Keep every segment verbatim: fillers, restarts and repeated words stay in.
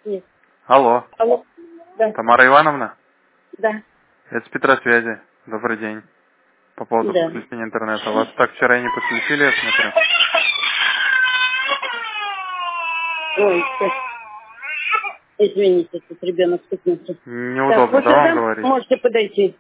Нет. Алло. Алло. Да. Тамара Ивановна? Да. Это с Петросвязи. Добрый день. По поводу Да. подключения интернета. Вас так вчера и не подключили, я смотрю. Ой, сейчас. Извините, тут ребенок стукнулся. Так, Неудобно, вот да, вам сюда говорить? можете подойти.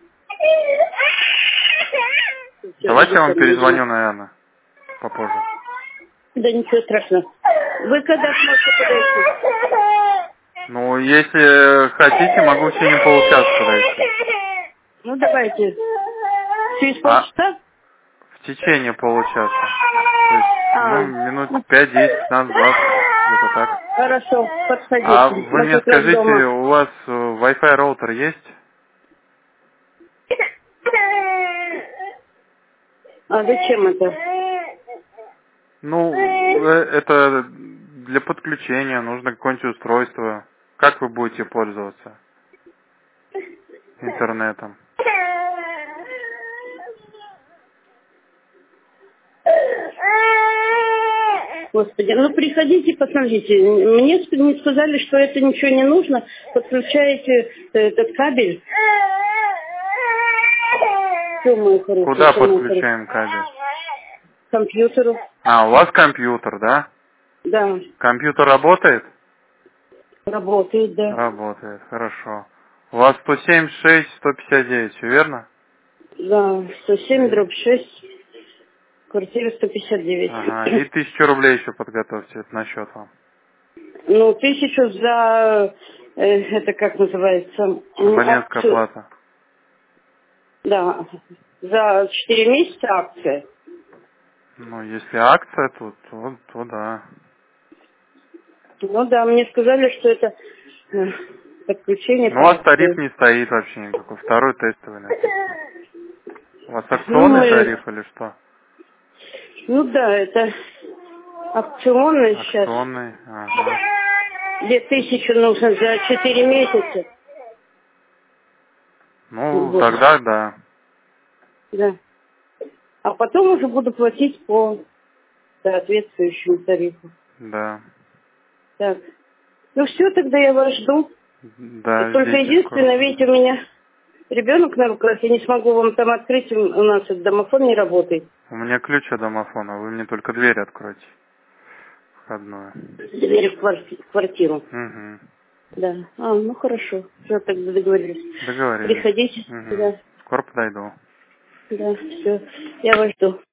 Давайте я вам Всё, перезвоню, наверное, попозже. Да ничего страшного. Вы когда сможете подойти? Ну, если хотите, могу в течение полчаса подойти. Ну, давайте. Через А полчаса? в течение получаса. То есть, ну, А, минут пять, десять, пятнадцать, двадцать, где-то так. хорошо, А подходите. вы Мы мне как раз скажите, дома. у вас э, Wi-Fi роутер есть? А зачем это? Ну, э, это для подключения, нужно какое-нибудь устройство. Как вы будете пользоваться интернетом? Господи, ну приходите, посмотрите. Мне ск- не сказали, что это ничего не нужно. Подключаете этот кабель. Все, мой хороший, Куда все, мой хороший. подключаем кабель? К компьютеру. А, у вас компьютер, да? Да, Компьютер работает? работает, да. Работает, хорошо. У вас сто семьдесят шесть сто пятьдесят девять, все верно? Да, сто семь дробь шесть, квартира сто пятьдесят девять. Ага, и тысячу рублей еще подготовьте, это на счет вам. Ну, тысячу за, э, это как называется, м, Абонентская акцию, плата. да, за четыре месяца акция. Ну, если акция, то, то, то да. Ну да, мне сказали, что это э, подключение Ну, у по вас тариф акции. не стоит вообще никакой. Второй тестовый написано. У вас Ну, акционный мы, тариф или что? ну да, это акционный сейчас. Акционный, ага. Две тысячи нужно за четыре месяца. Ну, Вот, тогда да. да. А потом уже буду платить по соответствующему тарифу. Да. Так. Ну все, тогда я вас жду. Да, Только ждите, скоро единственное, видите, подойду. у меня ребенок на руках, я не смогу вам там открыть, у у нас этот домофон не работает. У меня ключ от домофона, вы мне только дверь откройте. Входную. Дверь в кварти- в квартиру. Угу. Да. А, ну хорошо. Все, тогда договорились. Договорились. Приходите. Угу. Да. Скоро подойду. Да, все. Я вас жду.